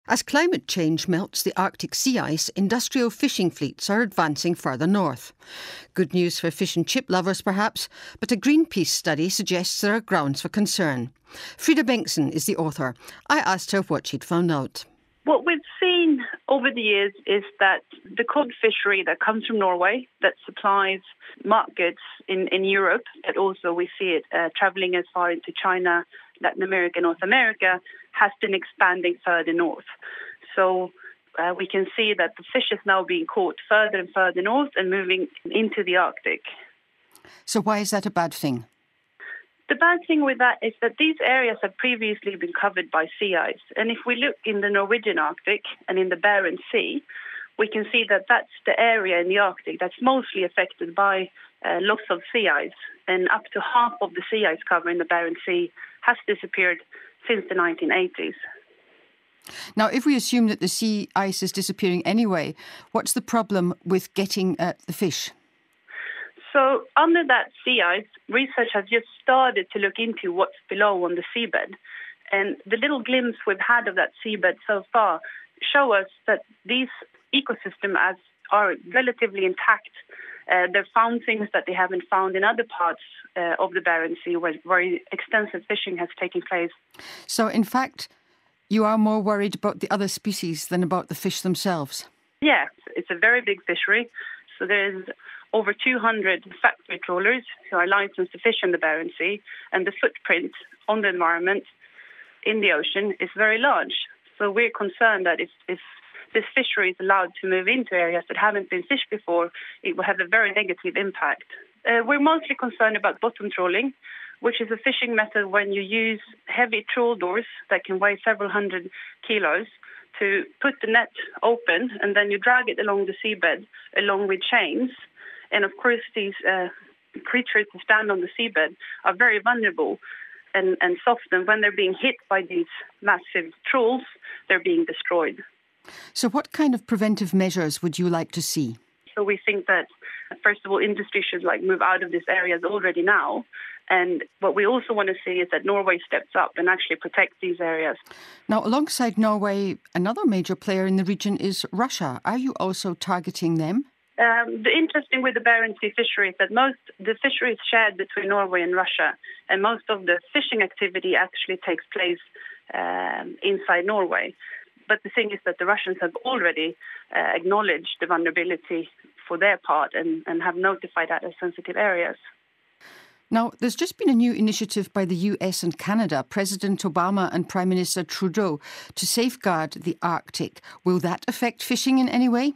As climate change melts the Arctic sea ice, industrial fishing fleets are advancing further north. Good news for fish and chip lovers, perhaps, but a Greenpeace study suggests there are grounds for concern. Frida Bengtsson is the author. I asked her what she'd found out. What we've seen over the years is that the cod fishery that comes from Norway, that supplies markets in Europe, but also we see it travelling as far into China, Latin America, North America, has been expanding further north. So we can see that the fish is now being caught further and further north and moving into the Arctic. So why is that a bad thing? The bad thing with that is that these areas have previously been covered by sea ice. And if we look in the Norwegian Arctic and in the Barents Sea, we can see that that's the area in the Arctic that's mostly affected by loss of sea ice. And up to half of the sea ice cover in the Barents Sea has disappeared since the 1980s. Now, if we assume that the sea ice is disappearing anyway, what's the problem with getting at the fish? So under that sea ice, research has just started to look into what's below on the seabed. And the little glimpse we've had of that seabed so far show us that these ecosystems are relatively intact. They've found things that they haven't found in other parts of the Barents Sea where extensive fishing has taken place. So, in fact, you are more worried about the other species than about the fish themselves? Yeah, it's a very big fishery. So there's over 200 factory trawlers who are licensed to fish in the Barents Sea, and the footprint on the environment in the ocean is very large. So we're concerned that if this fishery is allowed to move into areas that haven't been fished before, it will have a very negative impact. We're mostly concerned about bottom trawling, which is a fishing method when you use heavy trawl doors that can weigh several hundred kilos to put the net open, and then you drag it along the seabed along with chains. And of course, these creatures who stand on the seabed are very vulnerable and soft, and when they're being hit by these massive trawls, they're being destroyed. So what kind of preventive measures would you like to see? So we think that, first of all, industry should move out of these areas already now. And what we also want to see is that Norway steps up and actually protects these areas. Now, alongside Norway, another major player in the region is Russia. Are you also targeting them? The interesting with the Barents Sea fishery is that the fishery is shared between Norway and Russia, and most of the fishing activity actually takes place inside Norway. But the thing is that the Russians have already acknowledged the vulnerability for their part and have notified that as sensitive areas. Now, there's just been a new initiative by the US and Canada, President Obama and Prime Minister Trudeau, to safeguard the Arctic. Will that affect fishing in any way?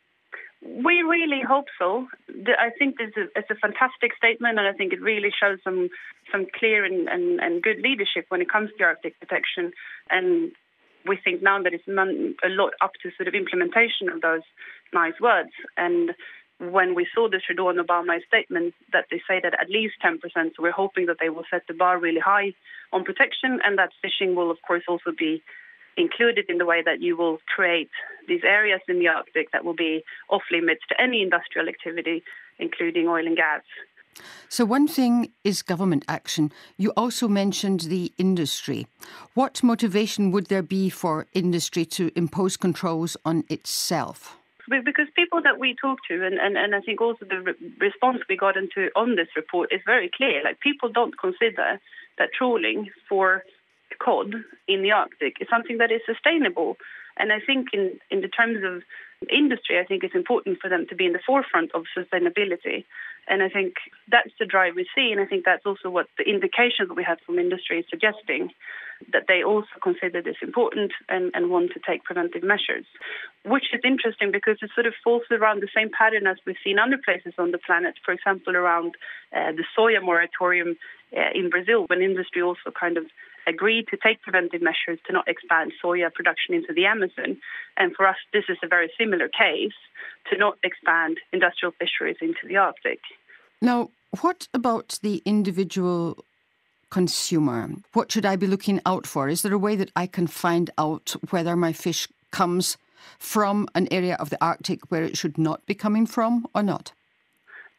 We really hope so. I think it's a fantastic statement, and I think it really shows some clear and good leadership when it comes to Arctic protection. And we think now that it's a lot up to sort of implementation of those nice words. And when we saw the Trudeau and Obama statement that they say that at least 10%, so we're hoping that they will set the bar really high on protection, and that fishing will, of course, also be included in the way that you will create these areas in the Arctic that will be off limits to any industrial activity, including oil and gas. So one thing is government action. You also mentioned the industry. What motivation would there be for industry to impose controls on itself? Because people that we talk to, and I think also the response we got on this report is very clear. People don't consider that trawling for cod in the Arctic is something that is sustainable. And I think in the terms of industry, I think it's important for them to be in the forefront of sustainability. And I think that's the drive we see. And I think that's also what the indications that we have from industry is suggesting, that they also consider this important and want to take preventive measures, which is interesting because it sort of falls around the same pattern as we've seen other places on the planet. For example, around the soya moratorium in Brazil, when industry also kind of agreed to take preventive measures to not expand soya production into the Amazon. And for us, this is a very similar case, to not expand industrial fisheries into the Arctic. Now, what about the individual consumer? What should I be looking out for? Is there a way that I can find out whether my fish comes from an area of the Arctic where it should not be coming from or not?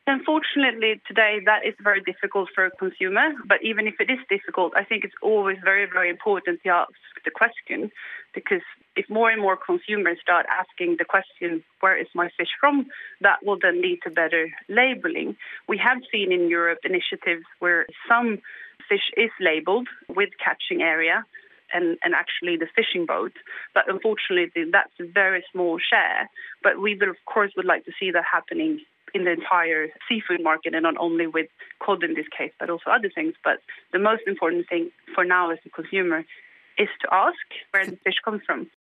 Unfortunately, today that is very difficult for a consumer. But even if it is difficult, I think it's always very, very important to ask the question, because if more and more consumers start asking the question, where is my fish from, that will then lead to better labeling. We have seen in Europe initiatives where some fish is labelled with catching area and actually the fishing boat. But unfortunately, that's a very small share. But we will, of course, would like to see that happening in the entire seafood market, and not only with cod in this case, but also other things. But the most important thing for now as a consumer is to ask where the fish comes from.